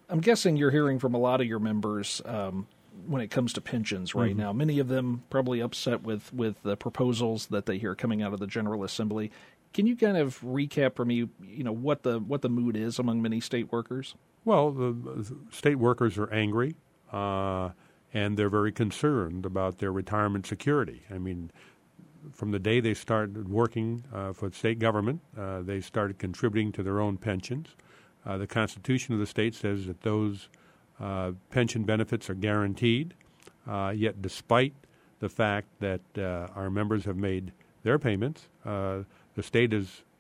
I'm guessing you're hearing from a lot of your members when it comes to pensions right now. Many of them probably upset with the proposals that they hear coming out of the General Assembly. Can you kind of recap for me, what the mood is among many state workers? Well, the state workers are angry, and they're very concerned about their retirement security. I mean, from the day they started working for the state government, they started contributing to their own pensions. The Constitution of the state says that those pension benefits are guaranteed, yet despite the fact that our members have made their payments, the state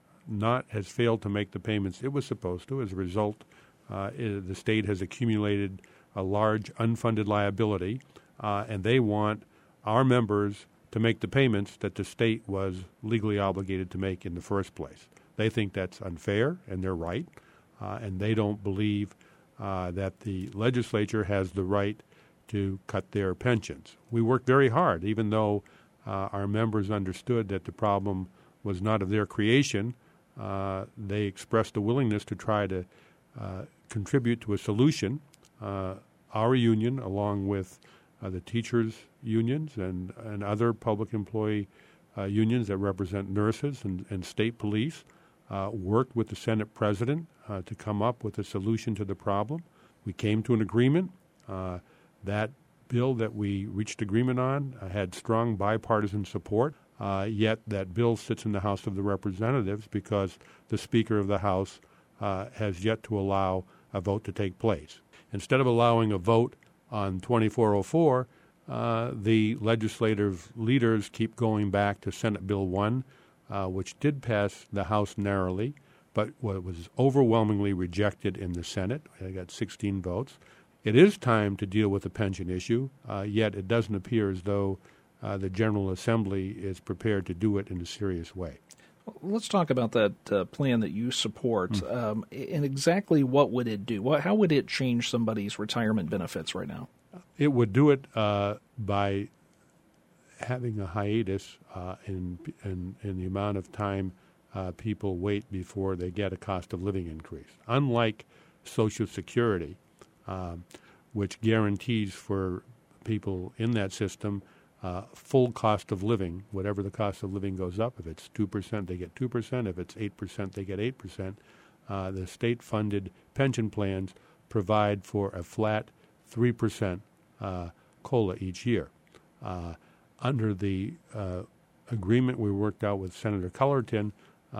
has failed to make the payments it was supposed to. As a result, the state has accumulated a large unfunded liability, and they want our members to make the payments that the state was legally obligated to make in the first place. They think that's unfair, and they're right, and they don't believe that the legislature has the right to cut their pensions. We worked very hard, even though our members understood that the problem was not of their creation. They expressed a willingness to try to contribute to a solution. Our union, along with the teachers' unions and other public employee unions that represent nurses and state police, worked with the Senate president to come up with a solution to the problem. We came to an agreement. That bill that we reached agreement on had strong bipartisan support, yet that bill sits in the House of the Representatives because the Speaker of the House has yet to allow a vote to take place. Instead of allowing a vote on 2404, the legislative leaders keep going back to Senate Bill 1, which did pass the House narrowly, but was overwhelmingly rejected in the Senate. They got 16 votes. It is time to deal with the pension issue, yet it doesn't appear as though the General Assembly is prepared to do it in a serious way. Let's talk about that plan that you support, and exactly what would it do? How would it change somebody's retirement benefits right now? It would do it by having a hiatus in the amount of time people wait before they get a cost of living increase. Unlike Social Security, which guarantees for people in that system full cost of living, whatever the cost of living goes up. If it's 2%, they get 2%. If it's 8%, they get 8%. The state-funded pension plans provide for a flat 3% COLA each year. Under the agreement we worked out with Senator Cullerton,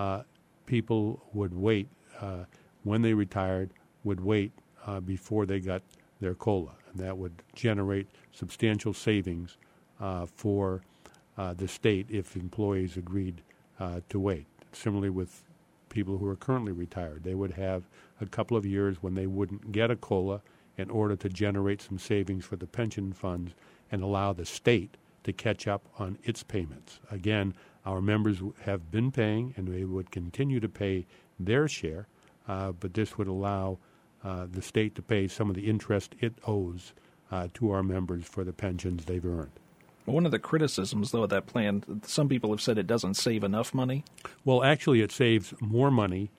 people would wait, when they retired, would wait before they got their COLA. And that would generate substantial savings for the state if employees agreed to wait. Similarly with people who are currently retired, they would have a couple of years when they wouldn't get a COLA in order to generate some savings for the pension funds and allow the state to catch up on its payments. Again, our members have been paying and they would continue to pay their share, but this would allow the state to pay some of the interest it owes to our members for the pensions they've earned. One of the criticisms, though, of that plan, some people have said it doesn't save enough money. Well, actually, it saves more money,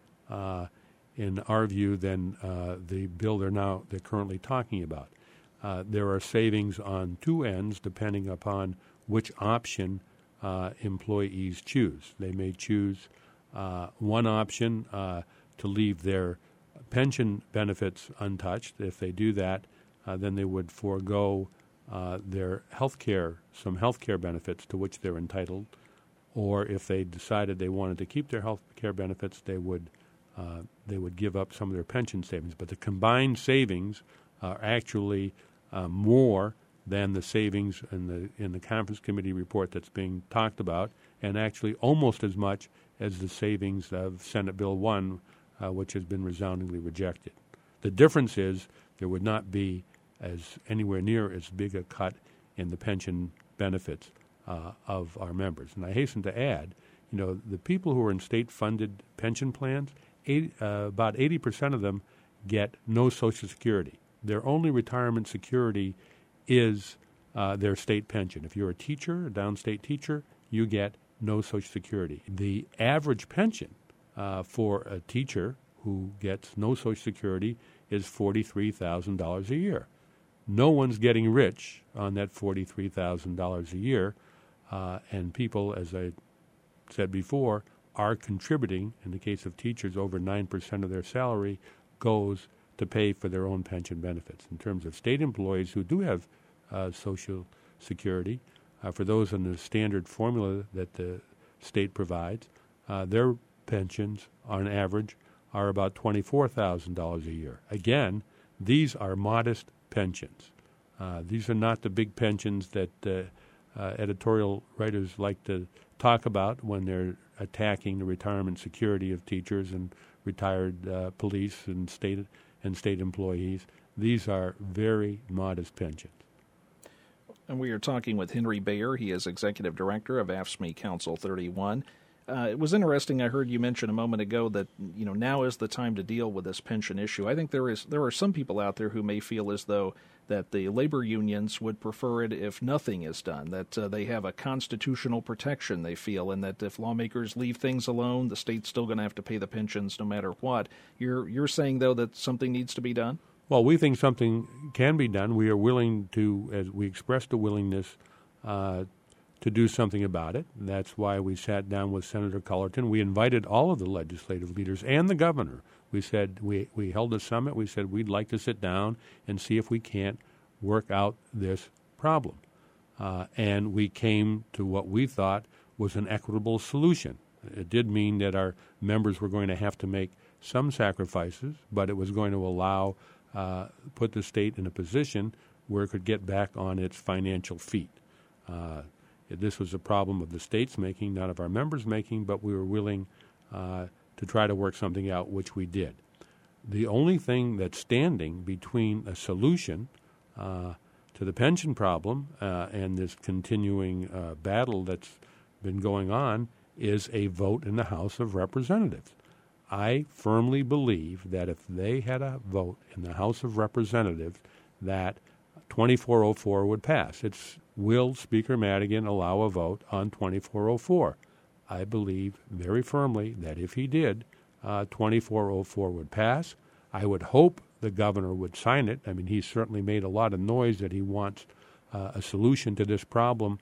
in our view, than the bill they're currently talking about. There are savings on two ends, depending upon which option employees choose. They may choose one option to leave their pension benefits untouched. If they do that, then they would forego their some health care benefits to which they're entitled, or if they decided they wanted to keep their health care benefits, they would give up some of their pension savings. But the combined savings are actually more than the savings in the conference committee report that's being talked about, and actually almost as much as the savings of Senate Bill 1, which has been resoundingly rejected. The difference is there would not be anywhere near as big a cut in the pension benefits of our members. And I hasten to add, the people who are in state-funded pension plans, about 80% of them get no Social Security. Their only retirement security is their state pension. If you're a teacher, a downstate teacher, you get no Social Security. The average pension for a teacher who gets no Social Security is $43,000 a year. No one's getting rich on that $43,000 a year, and people, as I said before, are contributing. In the case of teachers, over 9% of their salary goes to pay for their own pension benefits. In terms of state employees who do have Social Security, for those in the standard formula that the state provides, their pensions, on average, are about $24,000 a year. Again, these are modest pensions. These are not the big pensions that editorial writers like to talk about when they're attacking the retirement security of teachers and retired police and state employees. These are very modest pensions. And we are talking with Henry Bayer. He is executive director of AFSCME Council 31. It was interesting. I heard you mention a moment ago that now is the time to deal with this pension issue. I think there are some people out there who may feel as though that the labor unions would prefer it if nothing is done, that they have a constitutional protection, they feel, and that if lawmakers leave things alone, the state's still going to have to pay the pensions no matter what. You're saying, though, that something needs to be done? Well, we think something can be done. We are willing to, as we expressed a willingness to do something about it. That's why we sat down with Senator Cullerton. We invited all of the legislative leaders and the governor. We said, we held a summit. We said we'd like to sit down and see if we can't work out this problem. And we came to what we thought was an equitable solution. It did mean that our members were going to have to make some sacrifices, but it was going to allow, put the state in a position where it could get back on its financial feet. This was a problem of the state's making, not of our members' making, but we were willing to try to work something out, which we did. The only thing that's standing between a solution to the pension problem and this continuing battle that's been going on is a vote in the House of Representatives. I firmly believe that if they had a vote in the House of Representatives, that 2404 would pass. Will Speaker Madigan allow a vote on 2404? I believe very firmly that if he did, 2404 would pass. I would hope the governor would sign it. I mean, he's certainly made a lot of noise that he wants a solution to this problem.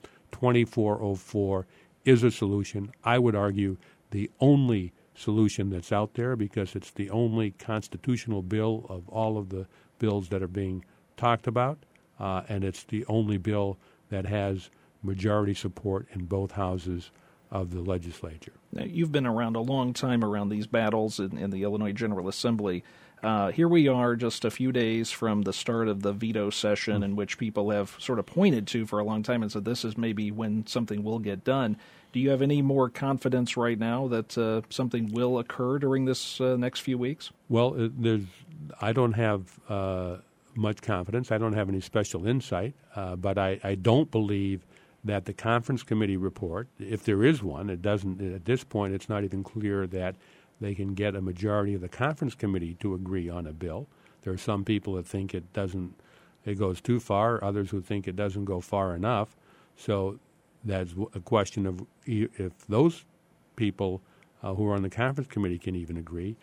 2404 is a solution. I would argue the only solution that's out there, because it's the only constitutional bill of all of the bills that are being talked about, and it's the only bill that has majority support in both houses of the legislature. Now, you've been around a long time around these battles in the Illinois General Assembly. Here we are just a few days from the start of the veto session, in which people have sort of pointed to for a long time and said this is maybe when something will get done. Do you have any more confidence right now that something will occur during this next few weeks? Well, I don't have much confidence. I don't have any special insight, but I don't believe that the conference committee report, if there is one, it doesn't. At this point, it's not even clear that they can get a majority of the conference committee to agree on a bill. There are some people that think it goes too far, others who think it doesn't go far enough. So that's a question of if those people who are on the conference committee can even agree.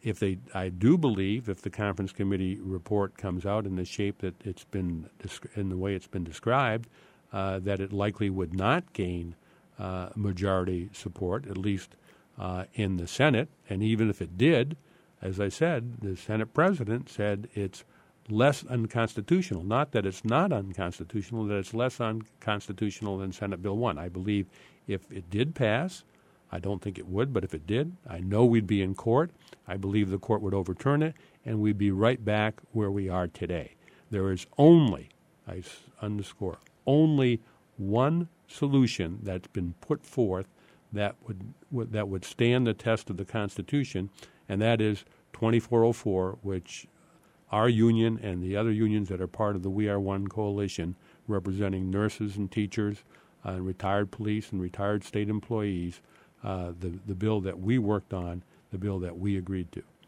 I do believe if the conference committee report comes out in the shape that it's been, in the way it's been described, that it likely would not gain majority support, at least in the Senate. And even if it did, as I said, the Senate president said it's less unconstitutional. Not that it's not unconstitutional, that it's less unconstitutional than Senate Bill 1. I believe if it did pass, I don't think it would, but if it did, I know we'd be in court. I believe the court would overturn it, and we'd be right back where we are today. There is only, I underscore, only one solution that's been put forth that would stand the test of the Constitution, and that is 2404, which our union and the other unions that are part of the We Are One coalition, representing nurses and teachers and retired police and retired state employees, the bill that we worked on, the bill that we agreed to.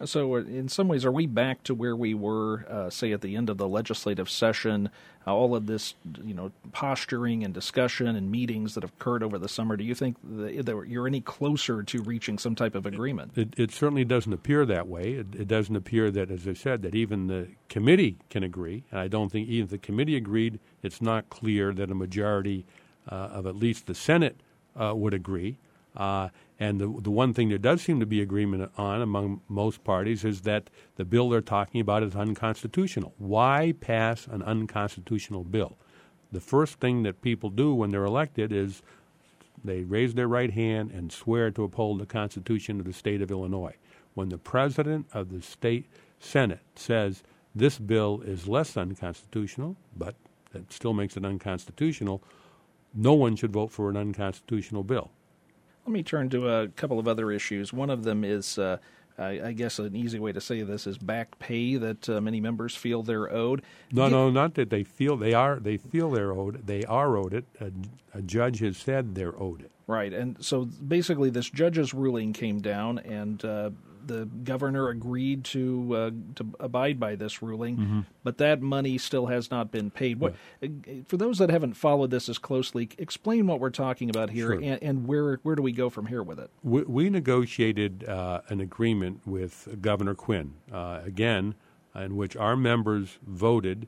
So in some ways, are we back to where we were, say, at the end of the legislative session? All of this, posturing and discussion and meetings that have occurred over the summer, do you think that you're any closer to reaching some type of agreement? It certainly doesn't appear that way. It doesn't appear that, as I said, that even the committee can agree. And I don't think even if the committee agreed, it's not clear that a majority of at least the Senate would agree. And the one thing there does seem to be agreement on among most parties is that the bill they're talking about is unconstitutional. Why pass an unconstitutional bill? The first thing that people do when they're elected is they raise their right hand and swear to uphold the Constitution of the state of Illinois. When the president of the state Senate says this bill is less unconstitutional, but it still makes it unconstitutional, no one should vote for an unconstitutional bill. Let me turn to a couple of other issues. One of them is, I guess an easy way to say this is back pay that many members feel they're owed. No, not that they feel they're owed. They are owed it. A judge has said they're owed it. Right, and so basically this judge's ruling came down, and the governor agreed to abide by this ruling, but that money still has not been paid. What, for those that haven't followed this as closely, explain what we're talking about here, Sure. and where do we go from here with it? We negotiated an agreement with Governor Quinn, again, in which our members voted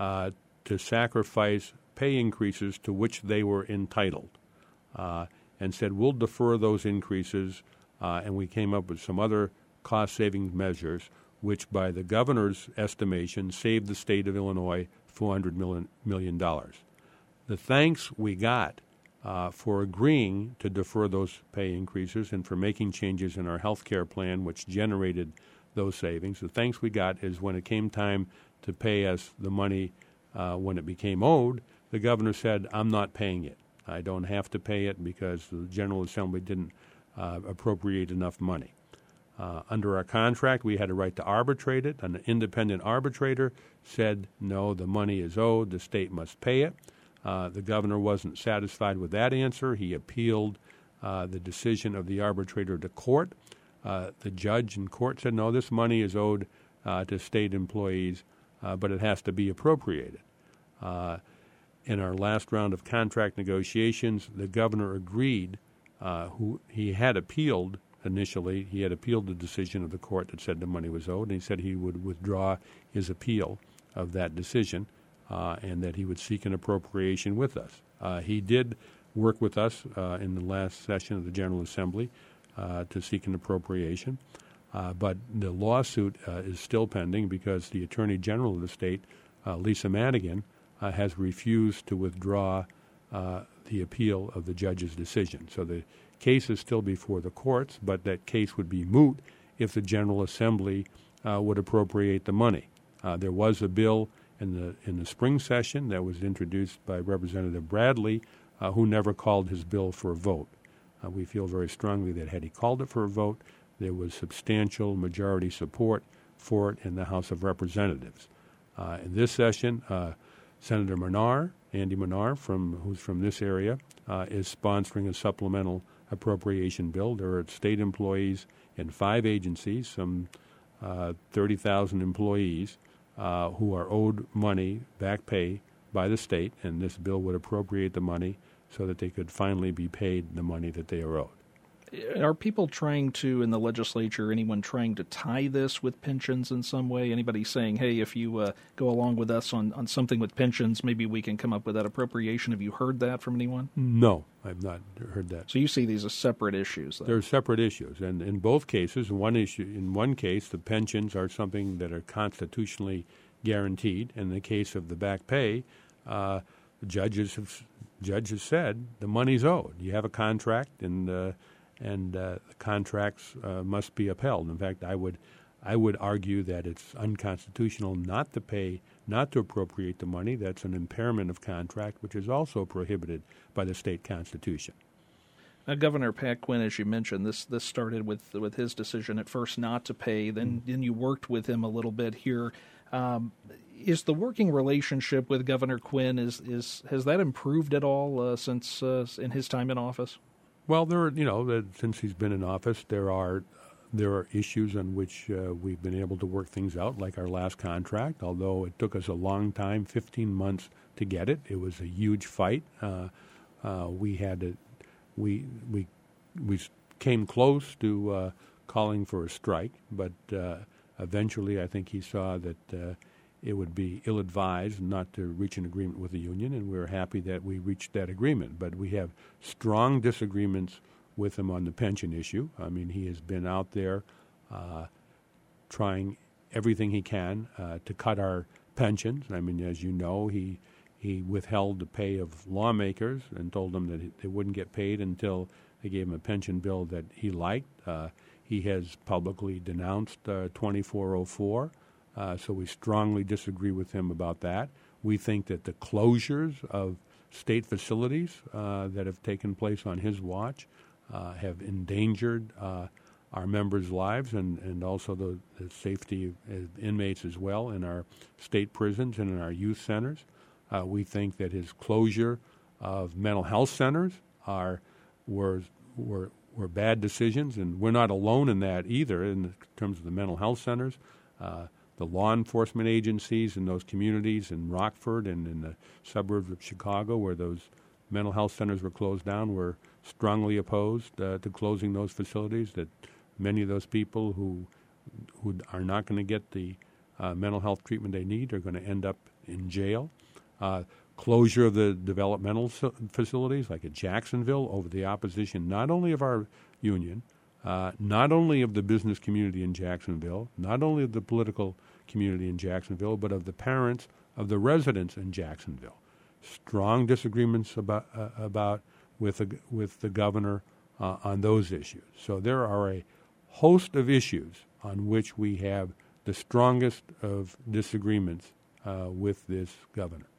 to sacrifice pay increases to which they were entitled, and said we'll defer those increases, and we came up with some other cost-saving measures, which by the governor's estimation saved the state of Illinois $400 million. The thanks we got for agreeing to defer those pay increases and for making changes in our health care plan, which generated those savings, the thanks we got is when it came time to pay us the money when it became owed, the governor said, I'm not paying it. I don't have to pay it because the General Assembly didn't appropriate enough money. Under our contract, we had a right to arbitrate it. An independent arbitrator said, no, the money is owed, the state must pay it. The governor wasn't satisfied with that answer. He appealed the decision of the arbitrator to court. The judge in court said, no, this money is owed to state employees, but it has to be appropriated. In our last round of contract negotiations, the governor agreed. He had appealed initially. He had appealed the decision of the court that said the money was owed, and he said he would withdraw his appeal of that decision and that he would seek an appropriation with us. He did work with us in the last session of the General Assembly to seek an appropriation, but the lawsuit is still pending because the Attorney General of the state, Lisa Madigan, has refused to withdraw the appeal of the judge's decision. So the case is still before the courts, but that case would be moot if the General Assembly would appropriate the money. There was a bill in the spring session that was introduced by Representative Bradley, who never called his bill for a vote. We feel very strongly that had he called it for a vote, there was substantial majority support for it in the House of Representatives. In this session, Senator Menard, Andy Menard, who's from this area, is sponsoring a supplemental appropriation bill. There are state employees in 5 agencies, some 30,000 employees, who are owed money, back pay, by the state, and this bill would appropriate the money so that they could finally be paid the money that they are owed. Are people trying to, in the legislature, anyone trying to tie this with pensions in some way? Anybody saying, hey, if you go along with us on something with pensions, maybe we can come up with that appropriation? Have you heard that from anyone? No, I've not heard that. So you see these as separate issues, though? They're separate issues, and in both cases, in one case, the pensions are something that are constitutionally guaranteed. In the case of the back pay, judges have said the money's owed. You have a contract, and the contracts must be upheld. In fact, I would argue that it's unconstitutional not to appropriate the money. That's an impairment of contract, which is also prohibited by the state constitution. Governor Pat Quinn, as you mentioned, this started with his decision at first not to pay. Then you worked with him a little bit here. Is the working relationship with Governor Quinn has that improved at all since in his time in office? Well, since he's been in office, there are There are issues on which we've been able to work things out, like our last contract, although it took us a long time, 15 months to get it. It was a huge fight. We came close to calling for a strike, but eventually I think he saw that it would be ill-advised not to reach an agreement with the union, and we're happy that we reached that agreement. But we have strong disagreements with him on the pension issue. I mean, he has been out there trying everything he can to cut our pensions. I mean, as you know, he withheld the pay of lawmakers and told them that they wouldn't get paid until they gave him a pension bill that he liked. He has publicly denounced 2404, so we strongly disagree with him about that. We think that the closures of state facilities that have taken place on his watch have endangered our members' lives and also the safety of inmates as well in our state prisons and in our youth centers. We think that his closure of mental health centers were bad decisions, and we're not alone in that either in terms of the mental health centers. The law enforcement agencies in those communities in Rockford and in the suburbs of Chicago where those mental health centers were closed down were strongly opposed to closing those facilities, that many of those people who are not going to get the mental health treatment they need are going to end up in jail. Closure of the developmental facilities like at Jacksonville over the opposition not only of our union, not only of the business community in Jacksonville, not only of the political community in Jacksonville, but of the parents of the residents in Jacksonville. Strong disagreements with the governor on those issues. So there are a host of issues on which we have the strongest of disagreements with this governor.